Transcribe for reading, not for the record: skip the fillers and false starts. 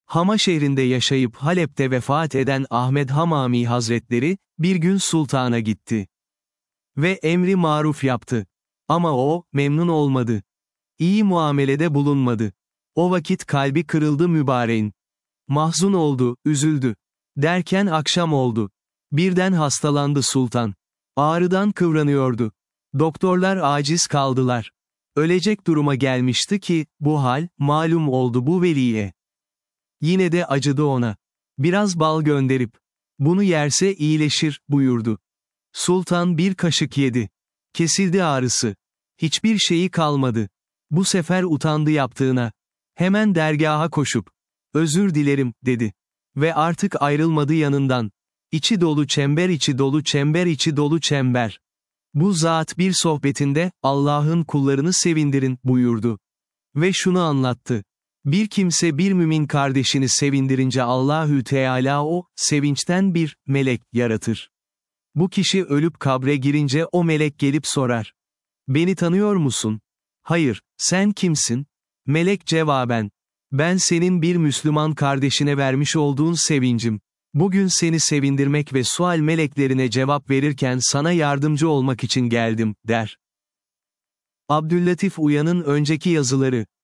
Hama şehrinde yaşayıp Halep'te vefat eden Ahmed Hamami Hazretleri, bir gün sultana gitti. Ve emri maruf yaptı. Ama o, memnun olmadı. İyi muamelede bulunmadı. O vakit kalbi kırıldı mübareğin. Mahzun oldu, üzüldü. Derken akşam oldu. Birden hastalandı sultan. Ağrıdan kıvranıyordu. Doktorlar aciz kaldılar. Ölecek duruma gelmişti ki, bu hal, malum oldu bu veliye. Yine de acıdı ona. Biraz bal gönderip, bunu yerse iyileşir, buyurdu. Sultan bir kaşık yedi. Kesildi ağrısı. Hiçbir şeyi kalmadı. Bu sefer utandı yaptığına. Hemen dergaha koşup, özür dilerim, dedi. Ve artık ayrılmadı yanından. İçi dolu çember içi dolu çember içi dolu çember. Bu zat bir sohbetinde, Allah'ın kullarını sevindirin, buyurdu. Ve şunu anlattı. Bir kimse bir mümin kardeşini sevindirince Allahü Teala o, sevinçten bir, melek, yaratır. Bu kişi ölüp kabre girince o melek gelip sorar. Beni tanıyor musun? Hayır, sen kimsin? Melek cevaben. Ben senin bir Müslüman kardeşine vermiş olduğun sevincim. Bugün seni sevindirmek ve sual meleklerine cevap verirken sana yardımcı olmak için geldim, der. Abdüllatif Uyan'ın önceki yazıları.